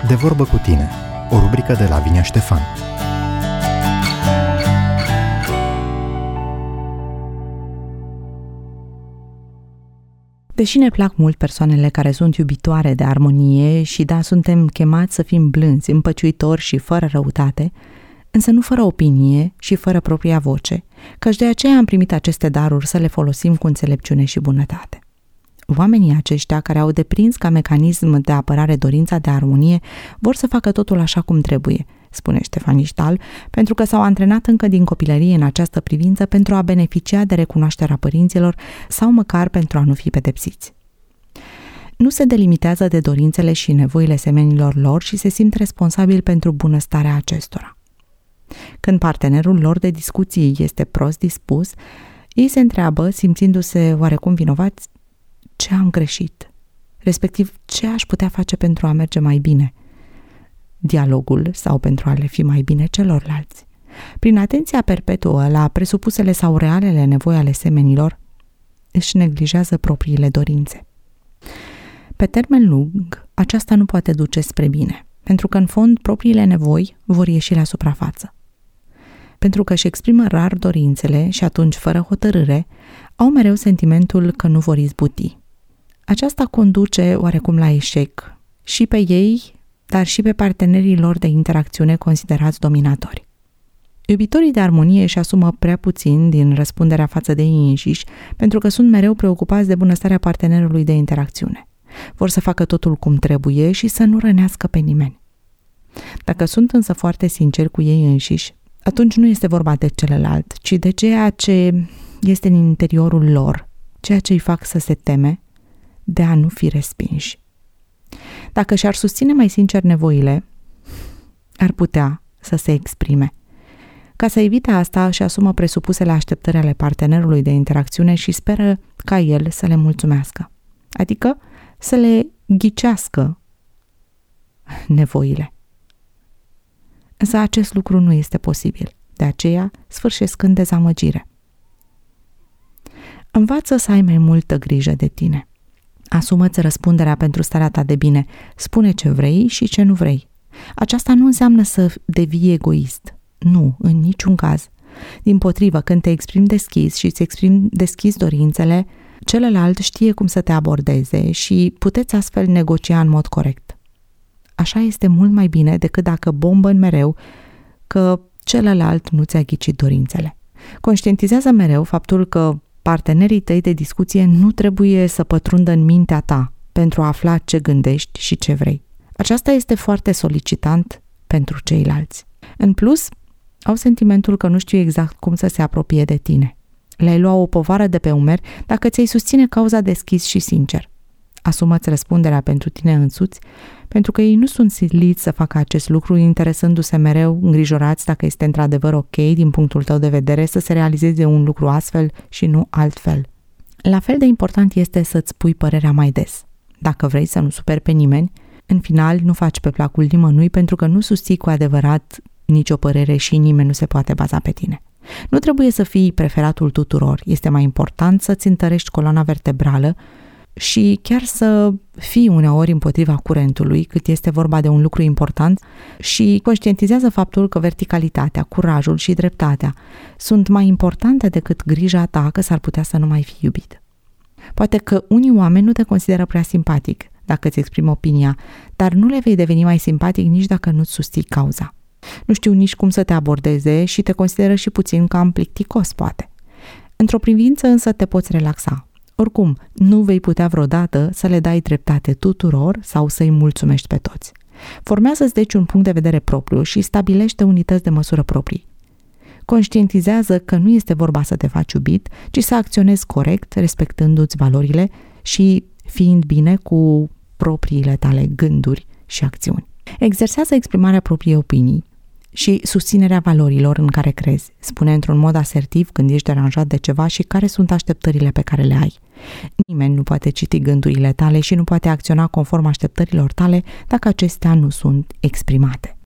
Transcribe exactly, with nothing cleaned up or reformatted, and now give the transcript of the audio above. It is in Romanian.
De vorbă cu tine, o rubrică de Lavinia Ștefan. Deși ne plac mult persoanele care sunt iubitoare de armonie și da, suntem chemați să fim blânzi, împăciuitori și fără răutate, însă nu fără opinie și fără propria voce, căci de aceea am primit aceste daruri să le folosim cu înțelepciune și bunătate. Oamenii aceștia care au deprins ca mecanism de apărare dorința de armonie vor să facă totul așa cum trebuie, spune Ștefan Iștal, pentru că s-au antrenat încă din copilărie în această privință pentru a beneficia de recunoașterea părinților sau măcar pentru a nu fi pedepsiți. Nu se delimitează de dorințele și nevoile semenilor lor și se simt responsabili pentru bunăstarea acestora. Când partenerul lor de discuții este prost dispus, ei se întreabă, simțindu-se oarecum vinovați, ce am greșit, respectiv ce aș putea face pentru a merge mai bine, dialogul sau pentru a le fi mai bine celorlalți. Prin atenția perpetuă la presupusele sau realele nevoi ale semenilor, își neglijează propriile dorințe. Pe termen lung, aceasta nu poate duce spre bine, pentru că în fond propriile nevoi vor ieși la suprafață. Pentru că își exprimă rar dorințele și atunci, fără hotărâre, au mereu sentimentul că nu vor izbuti. Aceasta conduce oarecum la eșec și pe ei, dar și pe partenerii lor de interacțiune considerați dominatori. Iubitorii de armonie își asumă prea puțin din răspunderea față de ei înșiși, pentru că sunt mereu preocupați de bunăstarea partenerului de interacțiune. Vor să facă totul cum trebuie și să nu rănească pe nimeni. Dacă sunt însă foarte sinceri cu ei înșiși, atunci nu este vorba de celălalt, ci de ceea ce este în interiorul lor, ceea ce îi fac să se teme de a nu fi respinși. Dacă și-ar susține mai sincer nevoile, ar putea să se exprime. Ca să evite asta, își asumă presupusele așteptări ale partenerului de interacțiune și speră ca el să le mulțumească, adică să le ghicească nevoile. Însă acest lucru nu este posibil, de aceea sfârșesc în dezamăgire. Învață să ai mai multă grijă de tine. Asumă-ți răspunderea pentru starea ta de bine. Spune ce vrei și ce nu vrei. Aceasta nu înseamnă să devii egoist. Nu, în niciun caz. Dimpotrivă, când te exprimi deschis și îți exprimi deschis dorințele, celălalt știe cum să te abordeze și puteți astfel negocia în mod corect. Așa este mult mai bine decât dacă bombă în mereu că celălalt nu ți-a ghicit dorințele. Conștientizează mereu faptul că partenerii tăi de discuție nu trebuie să pătrundă în mintea ta pentru a afla ce gândești și ce vrei. Aceasta este foarte solicitant pentru ceilalți. În plus, au sentimentul că nu știu exact cum să se apropie de tine. Le-ai lua o povară de pe umeri dacă ți-ai susține cauza deschis și sincer. Asumă-ți răspunderea pentru tine însuți, pentru că ei nu sunt siliți să facă acest lucru interesându-se mereu, îngrijorați dacă este într-adevăr ok din punctul tău de vedere să se realizeze un lucru astfel și nu altfel. La fel de important este să-ți pui părerea mai des. Dacă vrei să nu superi pe nimeni, în final nu faci pe placul nimănui pentru că nu susții cu adevărat nicio părere și nimeni nu se poate baza pe tine. Nu trebuie să fii preferatul tuturor, este mai important să-ți întărești coloana vertebrală și chiar să fii uneori împotriva curentului cât este vorba de un lucru important și conștientizează faptul că verticalitatea, curajul și dreptatea sunt mai importante decât grija ta că s-ar putea să nu mai fii iubit. Poate că unii oameni nu te consideră prea simpatic dacă îți exprimi opinia, dar nu le vei deveni mai simpatic nici dacă nu-ți susții cauza. Nu știu nici cum să te abordeze și te consideră și puțin cam plicticos, poate. Într-o privință însă te poți relaxa. Oricum, nu vei putea vreodată să le dai dreptate tuturor sau să-i mulțumești pe toți. Formează-ți deci un punct de vedere propriu și stabilește unități de măsură proprii. Conștientizează că nu este vorba să te faci iubit, ci să acționezi corect, respectându-ți valorile și fiind bine cu propriile tale gânduri și acțiuni. Exersează exprimarea propriei opinii și susținerea valorilor în care crezi. Spune într-un mod asertiv când ești deranjat de ceva și care sunt așteptările pe care le ai. Nimeni nu poate citi gândurile tale și nu poate acționa conform așteptărilor tale dacă acestea nu sunt exprimate.